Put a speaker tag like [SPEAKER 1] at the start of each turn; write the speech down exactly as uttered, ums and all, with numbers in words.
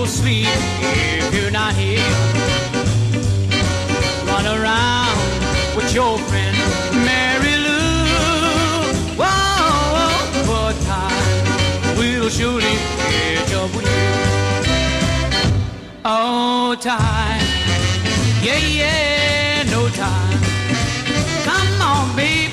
[SPEAKER 1] no sleep if you're not here. Run around with your friend Mary Lou. Whoa, but time will surely catch up with you. Oh, time, yeah, yeah, no time. Come on, baby.